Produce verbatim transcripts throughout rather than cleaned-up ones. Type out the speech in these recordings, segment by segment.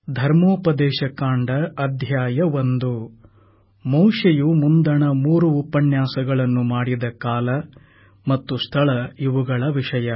ಧರ್ಮೋಪದೇಶಕಾಂಡ ಅಧ್ಯಾಯ ಒಂದು. ಮೋಶೆಯು ಮುಂದಣ ಮೂರು ಉಪನ್ಯಾಸಗಳನ್ನು ಮಾಡಿದ ಕಾಲ ಮತ್ತು ಸ್ಥಳ ಇವುಗಳ ವಿಷಯ.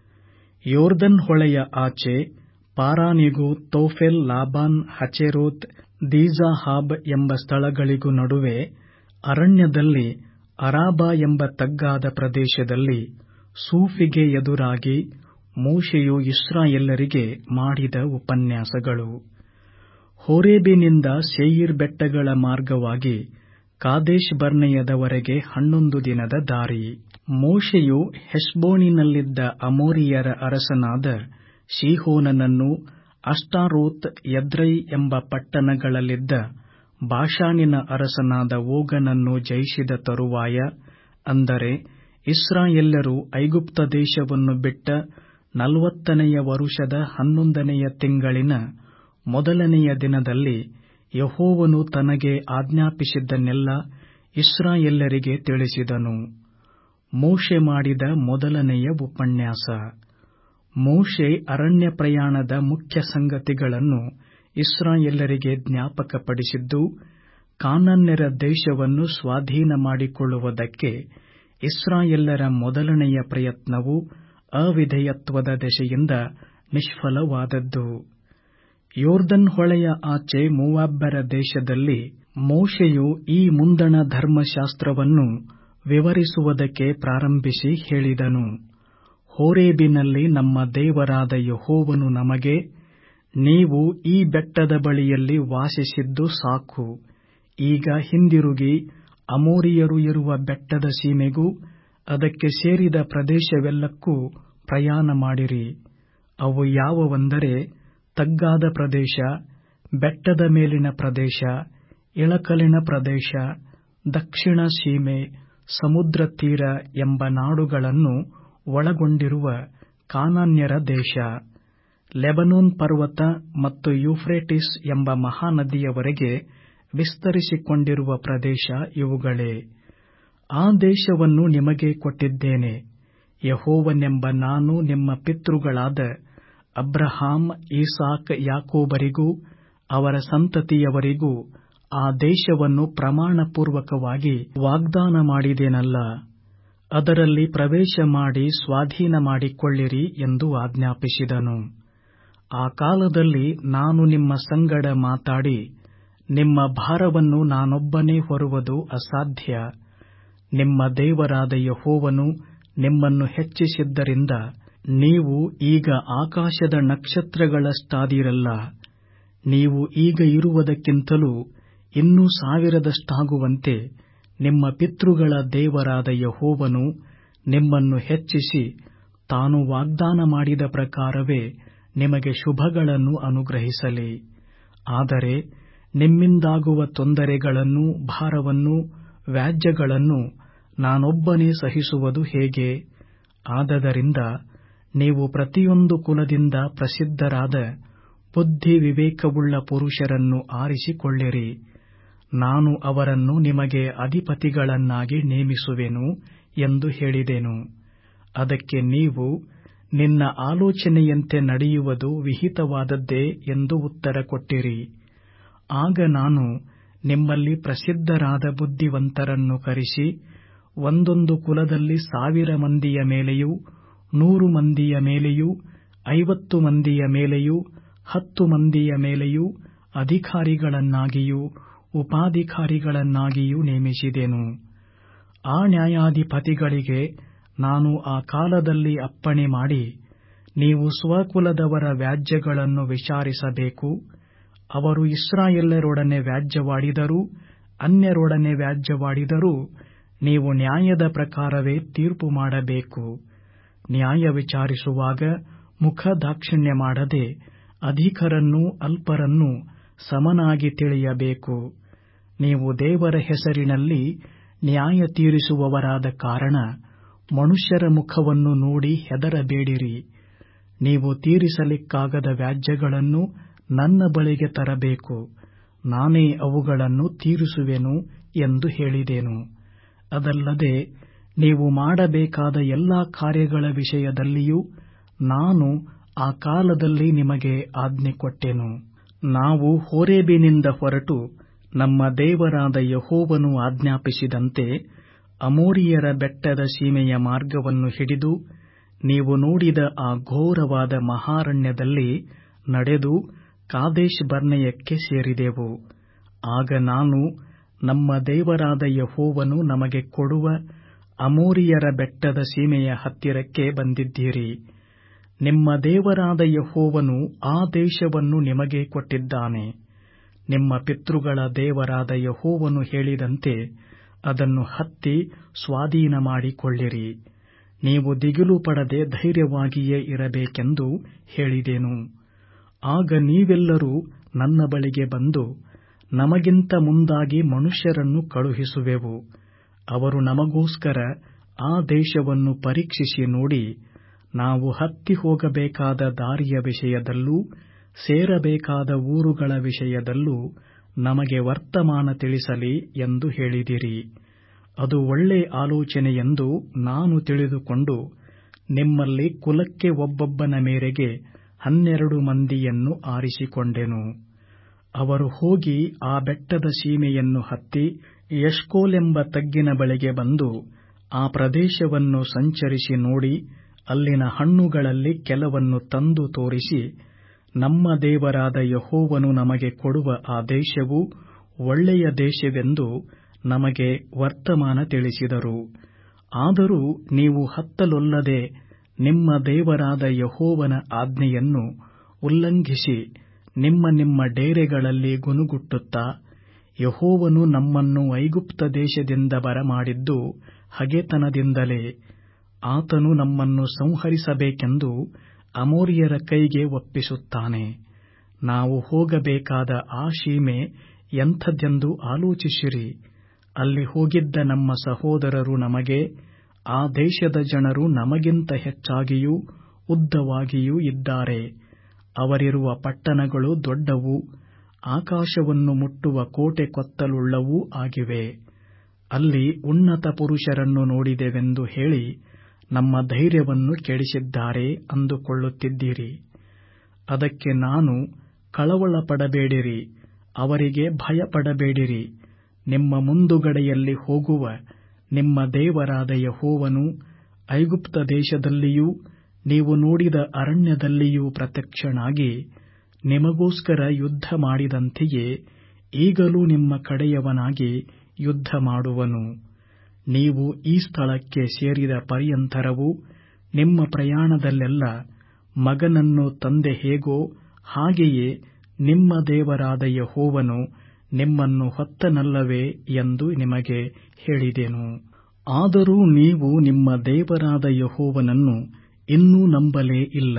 ಯೊರ್ದನ್ ಹೊಳೆಯ ಆಚೆ ಪಾರಾನಿಗೂ ತೋಫೆಲ್, ಲಾಬಾನ್, ಹಚೇರೋತ್, ದೀಜಾಹಾಬ್ ಎಂಬ ಸ್ಥಳಗಳಿಗೂ ನಡುವೆ ಅರಣ್ಯದಲ್ಲಿ ಅರಾಬಾ ಎಂಬ ತಗ್ಗಾದ ಪ್ರದೇಶದಲ್ಲಿ ಸೂಫಿಗೆ ಎದುರಾಗಿ ಮೋಶೆಯು ಇಸ್ರಾಯೇಲ್ಯರಿಗೆ ಮಾಡಿದ ಉಪನ್ಯಾಸಗಳು. ಹೋರೇಬಿನಿಂದ ಸೇಯೀರ್ ಬೆಟ್ಟಗಳ ಮಾರ್ಗವಾಗಿ ಕಾದೇಶ್ ಬರ್ನೇಯದವರೆಗೆ ಹನ್ನೊಂದು ದಿನದ ದಾರಿ. ಮೋಶೆಯು ಹೆಷ್ಬೋನಿನಲ್ಲಿದ್ದ ಅಮೋರಿಯರ ಅರಸನಾದ ಸೀಹೋನನನ್ನೂ ಅಷ್ಟಾರೋತ್, ಎದ್ರೈ ಎಂಬ ಪಟ್ಟಣಗಳಲ್ಲಿದ್ದ ಬಾಷಾನಿನ ಅರಸನಾದ ಓಗನನ್ನೂ ಜಯಿಸಿದ ತರುವಾಯ, ಅಂದರೆ ಇಸ್ರಾಯೇಲ್ಯರು ಐಗುಪ್ತ ದೇಶವನ್ನು ಬಿಟ್ಟ ನಲವತ್ತನೆಯ ವರುಷದ ಹನ್ನೊಂದನೆಯ ತಿಂಗಳಿನ ಮೊದಲನೆಯ ದಿನದಲ್ಲಿ ಯೆಹೋವನು ತನಗೆ ಆಜ್ಞಾಪಿಸಿದ್ದನ್ನೆಲ್ಲ ಇಸ್ರಾಯೇಲ್ಯರಿಗೆ ತಿಳಿಸಿದನು. ಮೋಶೆ ಮಾಡಿದ ಮೊದಲನೆಯ ಉಪನ್ಯಾಸ. ಮೋಶೆ ಅರಣ್ಯ ಪ್ರಯಾಣದ ಮುಖ್ಯ ಸಂಗತಿಗಳನ್ನು ಇಸ್ರಾಯೇಲ್ಯರಿಗೆ ಜ್ಞಾಪಕಪಡಿಸಿದ್ದು, ಕಾನಾನ್ಯರ ದೇಶವನ್ನು ಸ್ವಾಧೀನ ಮಾಡಿಕೊಳ್ಳುವುದಕ್ಕೆ ಇಸ್ರಾಯೇಲ್ಯರ ಮೊದಲನೆಯ ಪ್ರಯತ್ನವು ಅವಿಧೇಯತ್ವದ ದೆಸೆಯಿಂದ ನಿಷ್ಫಲವಾದದ್ದು. ಯೊರ್ದನ್ ಹೊಳೆಯ ಆಚೆ ಮೋವಾಬ್ಯರ ದೇಶದಲ್ಲಿ ಮೋಶೆಯು ಈ ಮುಂದಣ ಧರ್ಮಶಾಸ್ತ್ರವನ್ನು ವಿವರಿಸುವುದಕ್ಕೆ ಪ್ರಾರಂಭಿಸಿ ಹೇಳಿದನು. ಹೋರೇಬಿನಲ್ಲಿ ನಮ್ಮ ದೇವರಾದ ಯೆಹೋವನು ನಮಗೆ, ನೀವು ಈ ಬೆಟ್ಟದ ಬಳಿಯಲ್ಲಿ ವಾಸಿಸಿದ್ದು ಸಾಕು, ಈಗ ಹಿಂದಿರುಗಿ ಅಮೋರಿಯರು ಇರುವ ಬೆಟ್ಟದ ಸೀಮೆಗೂ ಅದಕ್ಕೆ ಸೇರಿದ ಪ್ರದೇಶವೆಲ್ಲಕ್ಕೂ ಪ್ರಯಾಣ ಮಾಡಿರಿ. ಅವು ಯಾವುವೆಂದರೆ ತಗ್ಗಾದ ಪ್ರದೇಶ, ಬೆಟ್ಟದ ಮೇಲಿನ ಪ್ರದೇಶ, ಇಳಕಲಿನ ಪ್ರದೇಶ, ದಕ್ಷಿಣ ಸೀಮೆ, ಸಮುದ್ರ ತೀರ ಎಂಬ ನಾಡುಗಳನ್ನು ಒಳಗೊಂಡಿರುವ ಕಾನಾನ್ಯರ ದೇಶ, ಲೆಬನೋನ್ ಪರ್ವತ ಮತ್ತು ಯೂಫ್ರೇಟಿಸ್ ಎಂಬ ಮಹಾನದಿಯವರೆಗೆ ವಿಸ್ತರಿಸಿಕೊಂಡಿರುವ ಪ್ರದೇಶ ಇವುಗಳೇ. ಆ ದೇಶವನ್ನು ನಿಮಗೆ ಕೊಟ್ಟಿದ್ದೇನೆ. ಯೆಹೋವನೆಂಬ ನಾನು ನಿಮ್ಮ ಪಿತೃಗಳಾದ ಅಬ್ರಹಾಮ್, ಈಸಾಕ್, ಯಾಕೋಬರಿಗೂ ಅವರ ಸಂತತಿಯವರಿಗೂ ಆ ದೇಶವನ್ನು ಪ್ರಮಾಣಪೂರ್ವಕವಾಗಿ ವಾಗ್ದಾನ ಮಾಡಿದೆನಲ್ಲ, ಅದರಲ್ಲಿ ಪ್ರವೇಶ ಮಾಡಿ ಸ್ವಾಧೀನ ಮಾಡಿಕೊಳ್ಳಿರಿ ಎಂದು ಆಜ್ಞಾಪಿಸಿದನು. ಆ ಕಾಲದಲ್ಲಿ ನಾನು ನಿಮ್ಮ ಸಂಗಡ ಮಾತಾಡಿ, ನಿಮ್ಮ ಭಾರವನ್ನು ನಾನೊಬ್ಬನೇ ಹೊರುವುದು ಅಸಾಧ್ಯ. ನಿಮ್ಮ ದೇವರಾದ ಯೆಹೋವನು ನಿಮ್ಮನ್ನು ಹೆಚ್ಚಿಸಿದ್ದರಿಂದ ನೀವು ಈಗ ಆಕಾಶದ ನಕ್ಷತ್ರಗಳಷ್ಟಾದಿರಲ್ಲ. ನೀವು ಈಗ ಇರುವುದಕ್ಕಿಂತಲೂ ಇನ್ನೂ ಸಾವಿರದಷ್ಟಾಗುವಂತೆ ನಿಮ್ಮ ಪಿತೃಗಳ ದೇವರಾದ ಯೆಹೋವನು ನಿಮ್ಮನ್ನು ಹೆಚ್ಚಿಸಿ ತಾನು ವಾಗ್ದಾನ ಮಾಡಿದ ಪ್ರಕಾರವೇ ನಿಮಗೆ ಶುಭಗಳನ್ನು ಅನುಗ್ರಹಿಸಲಿ. ಆದರೆ ನಿಮ್ಮಿಂದಾಗುವ ತೊಂದರೆಗಳನ್ನೂ ಭಾರವನ್ನೂ ವ್ಯಾಜ್ಯಗಳನ್ನೂ ನಾನೊಬ್ಬನೇ ಸಹಿಸುವುದು ಹೇಗೆ? ಆದದರಿಂದ ನೀವು ಪ್ರತಿಯೊಂದು ಕುಲದಿಂದ ಪ್ರಸಿದ್ಧರಾದ ಬುದ್ಧಿ ವಿವೇಕವುಳ್ಳ ಪುರುಷರನ್ನು ಆರಿಸಿಕೊಳ್ಳಿರಿ. ನಾನು ಅವರನ್ನು ನಿಮಗೆ ಅಧಿಪತಿಗಳನ್ನಾಗಿ ನೇಮಿಸುವೆನು ಎಂದು ಹೇಳಿದೆನು. ಅದಕ್ಕೆ ನೀವು, ನಿನ್ನ ಆಲೋಚನೆಯಂತೆ ನಡೆಯುವುದು ವಿಹಿತವಾದದ್ದೇ ಎಂದು ಉತ್ತರ ಕೊಟ್ಟಿರಿ. ಆಗ ನಾನು ನಿಮ್ಮಲ್ಲಿ ಪ್ರಸಿದ್ಧರಾದ ಬುದ್ಧಿವಂತರನ್ನು ಕರೆಸಿ, ಒಂದೊಂದು ಕುಲದಲ್ಲಿ ಸಾವಿರ ಮಂದಿಯ ಮೇಲೆಯೂ, ನೂರು ಮಂದಿಯ ಮೇಲೆಯೂ, ಐವತ್ತು ಮಂದಿಯ ಮೇಲೆಯೂ, ಹತ್ತು ಮಂದಿಯ ಮೇಲೆಯೂ ಅಧಿಕಾರಿಗಳನ್ನಾಗಿಯೂ ಉಪಾಧಿಕಾರಿಗಳನ್ನಾಗಿಯೂ ನೇಮಿಸಿದೆನು. ಆ ನ್ಯಾಯಾಧಿಪತಿಗಳಿಗೆ ನಾನು ಆ ಕಾಲದಲ್ಲಿ ಅಪ್ಪಣೆ ಮಾಡಿ, ನೀವು ಸ್ವಕುಲದವರ ವ್ಯಾಜ್ಯಗಳನ್ನು ವಿಚಾರಿಸಬೇಕು. ಅವರು ಇಸ್ರಾಯೇಲ್ಯರೊಡನೆ ವ್ಯಾಜ್ಯವಾಡಿದರೂ ಅನ್ಯರೊಡನೆ ವ್ಯಾಜ್ಯವಾಡಿದರೂ ನೀವು ನ್ಯಾಯದ ಪ್ರಕಾರವೇ ತೀರ್ಪು ಮಾಡಬೇಕು. ನ್ಯಾಯ ವಿಚಾರಿಸುವಾಗ ಮುಖದಾಕ್ಷಿಣ್ಯ ಮಾಡದೆ ಅಧಿಕರನ್ನೂ ಅಲ್ಪರನ್ನೂ ಸಮನಾಗಿ ತಿಳಿಯಬೇಕು. ನೀವು ದೇವರ ಹೆಸರಿನಲ್ಲಿ ನ್ಯಾಯ ತೀರಿಸುವವರಾದ ಕಾರಣ ಮನುಷ್ಯರ ಮುಖವನ್ನು ನೋಡಿ ಹೆದರಬೇಡಿರಿ. ನೀವು ತೀರಿಸಲಿಕ್ಕಾಗದ ವ್ಯಾಜ್ಯಗಳನ್ನು ನನ್ನ ಬಳಿಗೆ ತರಬೇಕು, ನಾನೇ ಅವುಗಳನ್ನು ತೀರಿಸುವೆನು ಎಂದು ಹೇಳಿದೆನು. ಅದಲ್ಲದೆ ನೀವು ಮಾಡಬೇಕಾದ ಎಲ್ಲಾ ಕಾರ್ಯಗಳ ವಿಷಯದಲ್ಲಿಯೂ ನಾನು ಆ ಕಾಲದಲ್ಲಿ ನಿಮಗೆ ಆಜ್ಞೆ ಕೊಟ್ಟೆನು. ನಾವು ಹೋರೇಬಿನಿಂದ ಹೊರಟು ನಮ್ಮ ದೇವರಾದ ಯೆಹೋವನು ಆಜ್ಞಾಪಿಸಿದಂತೆ ಅಮೋರಿಯರ ಬೆಟ್ಟದ ಸೀಮೆಯ ಮಾರ್ಗವನ್ನು ಹಿಡಿದು ನೀವು ನೋಡಿದ ಆ ಘೋರವಾದ ಮಹಾರಣ್ಯದಲ್ಲಿ ನಡೆದು ಕಾದೇಶ್ ಬರ್ನೇಯಕ್ಕೆ ಸೇರಿದೆವು. ಆಗ ನಾನು, ನಮ್ಮ ದೇವರಾದ ಯೆಹೋವನು ನಮಗೆ ಕೊಡುವ ಅಮೋರಿಯರ ಬೆಟ್ಟದ ಸೀಮೆಯ ಹತ್ತಿರಕ್ಕೆ ಬಂದಿದ್ದೀರಿ. ನಿಮ್ಮ ದೇವರಾದ ಯೆಹೋವನು ಆ ದೇಶವನ್ನು ನಿಮಗೆ ಕೊಟ್ಟಿದ್ದಾನೆ. ನಿಮ್ಮ ಪಿತೃಗಳ ದೇವರಾದ ಯೆಹೋವನು ಹೇಳಿದಂತೆ ಅದನ್ನು ಹತ್ತಿ ಸ್ವಾಧೀನ ಮಾಡಿಕೊಳ್ಳಿರಿ. ನೀವು ದಿಗಿಲು ಪಡದೆ ಧೈರ್ಯವಾಗಿಯೇ ಇರಬೇಕೆಂದು ಹೇಳಿದೆನು. ಆಗ ನೀವೆಲ್ಲರೂ ನನ್ನ ಬಳಿಗೆ ಬಂದು, ನಮಗಿಂತ ಮುಂದಾಗಿ ಮನುಷ್ಯರನ್ನು ಕಳುಹಿಸುವೆವು, ಅವರು ನಮಗೋಸ್ಕರ ಆ ದೇಶವನ್ನು ಪರೀಕ್ಷಿಸಿ ನೋಡಿ, ನಾವು ಹತ್ತಿ ಹೋಗಬೇಕಾದ ದಾರಿಯ ವಿಷಯದಲ್ಲೂ ಸೇರಬೇಕಾದ ಊರುಗಳ ವಿಷಯದಲ್ಲೂ ನಮಗೆ ವರ್ತಮಾನ ತಿಳಿಸಲಿ ಎಂದು ಹೇಳಿದಿರಿ. ಅದು ಒಳ್ಳೆ ಆಲೋಚನೆಯೆಂದು ನಾನು ತಿಳಿದುಕೊಂಡು ನಿಮ್ಮಲ್ಲಿ ಕುಲಕ್ಕೆ ಒಬ್ಬೊಬ್ಬನ ಮೇರೆಗೆ ಹನ್ನೆರಡು ಮಂದಿಯನ್ನು ಆರಿಸಿಕೊಂಡೆನು. ಅವರು ಹೋಗಿ ಆ ಬೆಟ್ಟದ ಸೀಮೆಯನ್ನು ಹತ್ತಿ ಎಷ್ಕೋಲೆಂಬ ತಗ್ಗಿನ ಬಳಿಗೆ ಬಂದು ಆ ಪ್ರದೇಶವನ್ನು ಸಂಚರಿಸಿ ನೋಡಿ, ಅಲ್ಲಿನ ಹಣ್ಣುಗಳಲ್ಲಿ ಕೆಲವನ್ನು ತಂದು ತೋರಿಸಿ, ನಮ್ಮ ದೇವರಾದ ಯೆಹೋವನು ನಮಗೆ ಕೊಡುವ ಆ ದೇಶವು ಒಳ್ಳೆಯ ದೇಶವೆಂದು ನಮಗೆ ವರ್ತಮಾನ ತಿಳಿಸಿದರು. ಆದರೂ ನೀವು ಹತ್ತಲೊಲ್ಲದೆ ನಿಮ್ಮ ದೇವರಾದ ಯೆಹೋವನ ಆಜ್ಞೆಯನ್ನು ಉಲ್ಲಂಘಿಸಿ ನಿಮ್ಮ ನಿಮ್ಮ ಡೇರೆಗಳಲ್ಲಿ ಗುನುಗುಟ್ಟುತ್ತಾ, ಯೆಹೋವನು ನಮ್ಮನ್ನು ಐಗುಪ್ತ ದೇಶದಿಂದ ಬರಮಾಡಿದ್ದು ಹಗೆತನದಿಂದಲೇ, ಆತನು ನಮ್ಮನ್ನು ಸಂಹರಿಸಬೇಕೆಂದು ಅಮೋರಿಯರ ಕೈಗೆ ಒಪ್ಪಿಸುತ್ತಾನೆ. ನಾವು ಹೋಗಬೇಕಾದ ಆ ಸೀಮೆ ಎಂಥದೆಂದು ಆಲೋಚಿಸಿರಿ. ಅಲ್ಲಿ ಹೋಗಿದ್ದ ನಮ್ಮ ಸಹೋದರರು ನಮಗೆ, ಆ ದೇಶದ ಜನರು ನಮಗಿಂತ ಹೆಚ್ಚಾಗಿಯೂ ಉದ್ದವಾಗಿಯೂ ಇದ್ದಾರೆ. ಅವರಿರುವ ಪಟ್ಟಣಗಳು ದೊಡ್ಡವೂ ಆಕಾಶವನ್ನು ಮುಟ್ಟುವ ಕೋಟೆ ಕೊತ್ತಲುಳ್ಳವೂ ಆಗಿವೆ. ಅಲ್ಲಿ ಉನ್ನತ ಪುರುಷರನ್ನು ನೋಡಿದೆವೆಂದು ಹೇಳಿ ನಮ್ಮ ಧೈರ್ಯವನ್ನು ಕೆಡಿಸಿದ್ದಾರೆ ಅಂದುಕೊಳ್ಳುತ್ತಿದ್ದೀರಿ. ಅದಕ್ಕೆ ನಾನು, ಕಳವಳಪಡಬೇಡಿರಿ, ಅವರಿಗೆ ಭಯಪಡಬೇಡಿರಿ. ನಿಮ್ಮ ಮುಂದುಗಡೆಯಲ್ಲಿ ಹೋಗುವ ನಿಮ್ಮ ದೇವರಾದ ಯೆಹೋವನು ಐಗುಪ್ತ ದೇಶದಲ್ಲಿಯೂ ನೀವು ನೋಡಿದ ಅರಣ್ಯದಲ್ಲಿಯೂ ಪ್ರತ್ಯಕ್ಷನಾಗಿ ನಿಮಗೋಸ್ಕರ ಯುದ್ಧ ಮಾಡಿದಂತೆಯೇ ಈಗಲೂ ನಿಮ್ಮ ಕಡೆಯವನಾಗಿ ಯುದ್ಧ ಮಾಡುವನು. ನೀವು ಈ ಸ್ಥಳಕ್ಕೆ ಸೇರಿದ ಪರ್ಯಂತರವೂ ನಿಮ್ಮ ಪ್ರಯಾಣದಲ್ಲೆಲ್ಲ ಮಗನನ್ನು ತಂದೆ ಹೇಗೋ ಹಾಗೆಯೇ ನಿಮ್ಮ ದೇವರಾದ ಯೆಹೋವನು ನಿಮ್ಮನ್ನು ಹೊತ್ತನಲ್ಲವೇ ಎಂದು ನಿಮಗೆ ಹೇಳಿದೆನು. ಆದರೂ ನೀವು ನಿಮ್ಮ ದೇವರಾದ ಯೆಹೋವನನ್ನು ಇನ್ನೂ ನಂಬಲೇ ಇಲ್ಲ.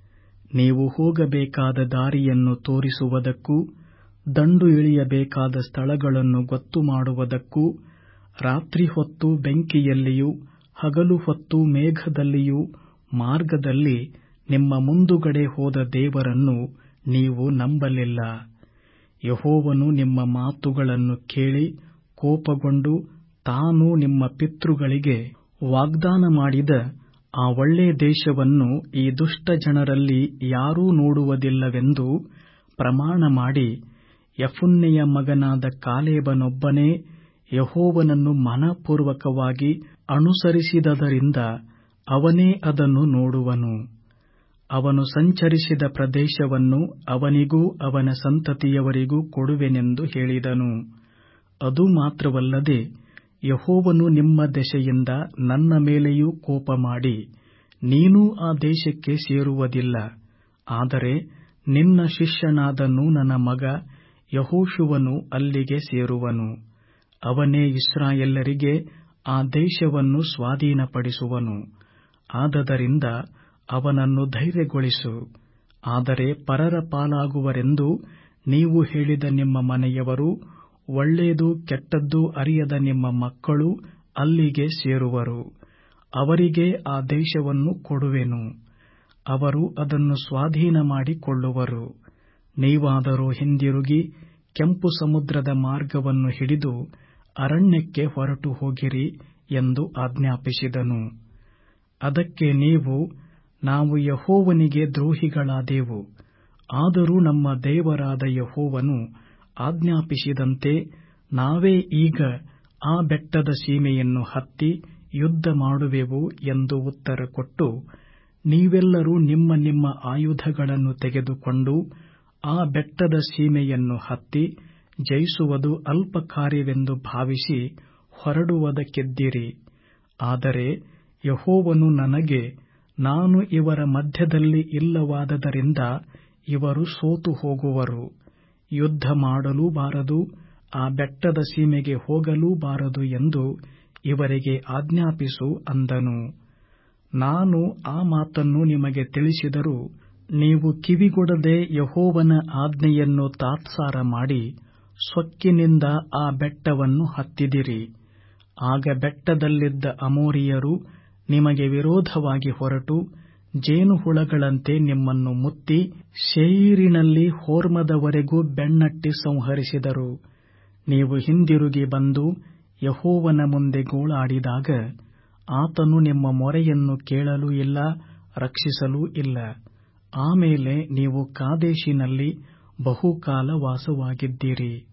ನೀವು ಹೋಗಬೇಕಾದ ದಾರಿಯನ್ನು ತೋರಿಸುವುದಕ್ಕೂ ದಂಡು ಇಳಿಯಬೇಕಾದ ಸ್ಥಳಗಳನ್ನು ಗೊತ್ತು ಮಾಡುವುದಕ್ಕೂ ರಾತ್ರಿ ಹೊತ್ತು ಬೆಂಕಿಯಲ್ಲಿಯೂ ಹಗಲು ಹೊತ್ತು ಮೇಘದಲ್ಲಿಯೂ ಮಾರ್ಗದಲ್ಲಿ ನಿಮ್ಮ ಮುಂದುಗಡೆ ಹೋದ ದೇವರನ್ನು ನೀವು ನಂಬಲಿಲ್ಲ. ಯೆಹೋವನು ನಿಮ್ಮ ಮಾತುಗಳನ್ನು ಕೇಳಿ ಕೋಪಗೊಂಡು ತಾನು ನಿಮ್ಮ ಪಿತೃಗಳಿಗೆ ವಾಗ್ದಾನ ಮಾಡಿದ ಆ ಒಳ್ಳೆ ದೇಶವನ್ನು ಈ ದುಷ್ಟ ಜನರಲ್ಲಿ ಯಾರೂ ನೋಡುವುದಿಲ್ಲವೆಂದು ಪ್ರಮಾಣ ಮಾಡಿ, ಯೆಫುನ್ನೆಯ ಮಗನಾದ ಕಾಲೇಬನೊಬ್ಬನೇ ಯೆಹೋವನನ್ನು ಮನಃಪೂರ್ವಕವಾಗಿ ಅನುಸರಿಸಿದದರಿಂದ ಅವನೇ ಅದನ್ನು ನೋಡುವನು. ಅವನು ಸಂಚರಿಸಿದ ಪ್ರದೇಶವನ್ನು ಅವನಿಗೂ ಅವನ ಸಂತತಿಯವರಿಗೂ ಕೊಡುವೆನೆಂದು ಹೇಳಿದನು. ಅದು ಮಾತ್ರವಲ್ಲದೆ ಯೆಹೋವನು ನಿಮ್ಮ ದೆಸೆಯಿಂದ ನನ್ನ ಮೇಲೆಯೂ ಕೋಪಮಾಡಿ, ನೀನೂ ಆ ದೇಶಕ್ಕೆ ಸೇರುವುದಿಲ್ಲ, ಆದರೆ ನಿನ್ನ ಶಿಷ್ಯನಾದ ನೂನನ ಮಗ ಯೆಹೋಶುವನು ಅಲ್ಲಿಗೆ ಸೇರುವನು. ಅವನೇ ಇಸ್ರಾಯೇಲ್ಯರಿಗೆ ಆ ದೇಶವನ್ನು ಸ್ವಾಧೀನಪಡಿಸುವನು. ಆದದರಿಂದ ಅವನನ್ನು ಧೈರ್ಯಗೊಳಿಸು. ಆದರೆ ಪರರ ಪಾಲಾಗುವರೆಂದು ನೀವು ಹೇಳಿದ ನಿಮ್ಮ ಮನೆಯವರು, ಒಳ್ಳೆಯದು ಕೆಟ್ಟದ್ದು ಅರಿಯದ ನಿಮ್ಮ ಮಕ್ಕಳು ಅಲ್ಲಿಗೆ ಸೇರುವರು. ಅವರಿಗೆ ಆ ದೇಶವನ್ನು ಕೊಡುವೆನು. ಅವರು ಅದನ್ನು ಸ್ವಾಧೀನ ಮಾಡಿಕೊಳ್ಳುವರು. ನೀವಾದರೋ ಹಿಂದಿರುಗಿ ಕೆಂಪು ಸಮುದ್ರದ ಮಾರ್ಗವನ್ನು ಹಿಡಿದು ಅರಣ್ಯಕ್ಕೆ ಹೊರಟು ಹೋಗಿರಿ ಎಂದು ಆಜ್ಞಾಪಿಸಿದನು. ಅದಕ್ಕೆ ನೀವು, ನಾವು ಯೆಹೋವನಿಗೆ ದ್ರೋಹಿಗಳಾದೆವು, ಆದರೂ ನಮ್ಮ ದೇವರಾದ ಯೆಹೋವನು ಆಜ್ಞಾಪಿಸಿದಂತೆ ನಾವೇ ಈಗ ಆ ಬೆಟ್ಟದ ಸೀಮೆಯನ್ನು ಹತ್ತಿ ಯುದ್ಧ ಮಾಡುವೆವು ಎಂದು ಉತ್ತರ ಕೊಟ್ಟು, ನೀವೆಲ್ಲರೂ ನಿಮ್ಮ ನಿಮ್ಮ ಆಯುಧಗಳನ್ನು ತೆಗೆದುಕೊಂಡು ಆ ಬೆಟ್ಟದ ಸೀಮೆಯನ್ನು ಹತ್ತಿ ಜಯಿಸುವುದು ಅಲ್ಪ ಕಾರ್ಯವೆಂದು ಭಾವಿಸಿ ಹೊರಡುವುದಕ್ಕೆದ್ದಿರಿ. ಆದರೆ ಯೆಹೋವನು ನನಗೆ, ನಾನು ಇವರ ಮಧ್ಯದಲ್ಲಿ ಇಲ್ಲವಾದ್ದರಿಂದ ಇವರು ಸೋತು ಹೋಗುವರು, ಯುದ್ಧ ಮಾಡಲೂ ಬಾರದು, ಆ ಬೆಟ್ಟದ ಸೀಮೆಗೆ ಹೋಗಲೂ ಬಾರದು ಎಂದು ಇವರಿಗೆ ಆಜ್ಞಾಪಿಸು ಅಂದನು. ನಾನು ಆ ಮಾತನ್ನು ನಿಮಗೆ ತಿಳಿಸಿದರೂ ನೀವು ಕಿವಿಗೊಡದೆ ಯೆಹೋವನ ಆಜ್ಞೆಯನ್ನು ತಾತ್ಸಾರ ಮಾಡಿ ಸೊಕ್ಕಿನಿಂದ ಆ ಬೆಟ್ಟವನ್ನು ಹತ್ತಿದಿರಿ. ಆಗ ಬೆಟ್ಟದಲ್ಲಿದ್ದ ಅಮೋರಿಯರು ನಿಮಗೆ ವಿರೋಧವಾಗಿ ಹೊರಟು ಜೇನುಹುಳಗಳಂತೆ ನಿಮ್ಮನ್ನು ಮುತ್ತಿ ಸೇಯೀರಿನಲ್ಲಿ ಹೋರ್ಮದವರೆಗೂ ಬೆನ್ನಟ್ಟಿ ಸಂಹರಿಸಿದರು. ನೀವು ಹಿಂದಿರುಗಿ ಬಂದು ಯೆಹೋವನ ಮುಂದೆ ಗೋಳಾಡಿದಾಗ ಆತನು ನಿಮ್ಮ ಮೊರೆಯನ್ನು ಕೇಳಲೂ ಇಲ್ಲ, ರಕ್ಷಿಸಲೂ ಇಲ್ಲ. ಆಮೇಲೆ ನೀವು ಕಾದೇಶಿನಲ್ಲಿ ಬಹುಕಾಲ ವಾಸವಾಗಿದ್ದೀರಿ.